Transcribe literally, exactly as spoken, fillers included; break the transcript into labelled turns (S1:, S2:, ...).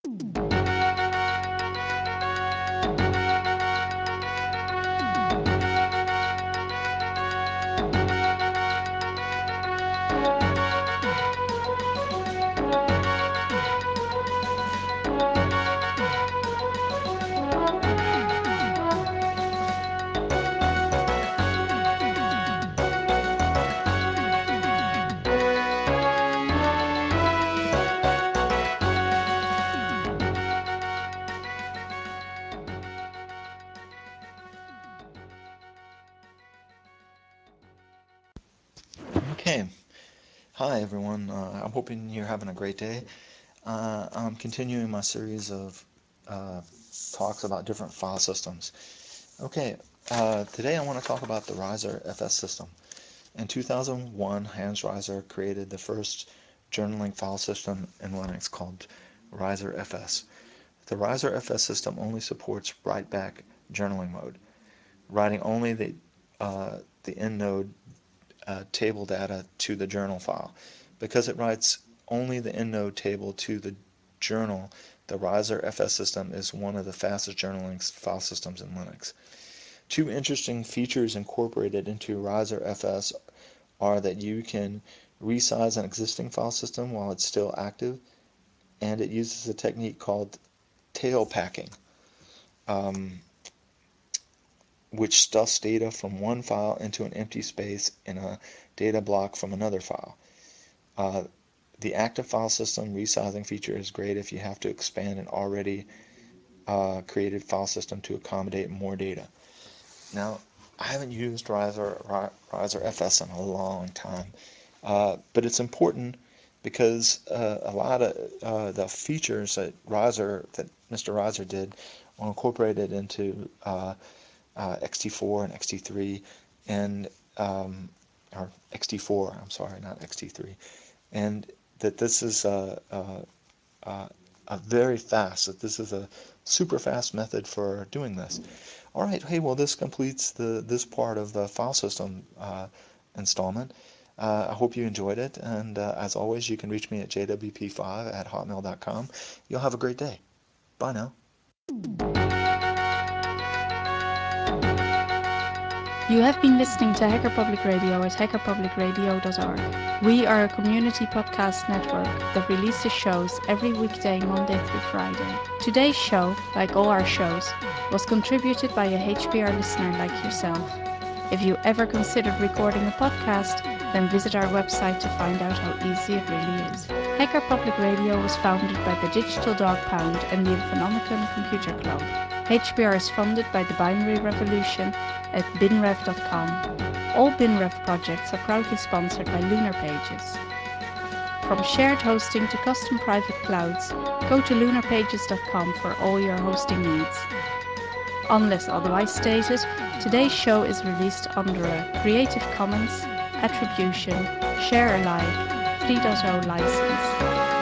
S1: Okay. Hi, everyone. Uh, I'm hoping you're having a great day. Uh, I'm continuing my series of uh, talks about different file systems. Okay, uh, today I want to talk about the Riser F S system. In two thousand one, Hans Riser created the first journaling file system in Linux called Riser F S. The Riser F S system only supports write-back journaling mode, writing only the uh, the EndNote uh, table data to the journal file. Because it writes only the EndNote table to the journal, the Riser F S system is one of the fastest journaling file systems in Linux. Two interesting features incorporated into Riser F S are that you can resize an existing file system while it's still active, and it uses a technique called tail packing, um, which stuffs data from one file into an empty space in a data block from another file. Uh, the active file system resizing feature is great if you have to expand an already uh, created file system to accommodate more data. Now, I haven't used Riser, Riser F S in a long time, uh, but it's important because uh, a lot of uh, the features that Riser, that Mister Riser did, are incorporated into uh, uh, X T four and X T three, and um, or X T four, I'm sorry, not X T three, and that this is a, a, a, a very fast, that this is a super fast method for doing this. All right, hey, well, this completes the this part of the file system uh, installment. Uh, I hope you enjoyed it, and uh, as always, you can reach me at j w p five at hotmail dot com. You'll have a great day. Bye now.
S2: You have been listening to Hacker Public Radio at hacker public radio dot org. We are a community podcast network that releases shows every weekday, Monday through Friday. Today's show, like all our shows, was contributed by a H P R listener like yourself. If you ever considered recording a podcast, then visit our website to find out how easy it really is. Hacker Public Radio was founded by the Digital Dog Pound and the Infonomicon Computer Club. H P R is funded by the Binary Revolution at binrev dot com. All BinRev projects are proudly sponsored by Lunar Pages. From shared hosting to custom private clouds, go to lunar pages dot com for all your hosting needs. Unless otherwise stated, today's show is released under a Creative Commons Attribution Share Alike three point oh license.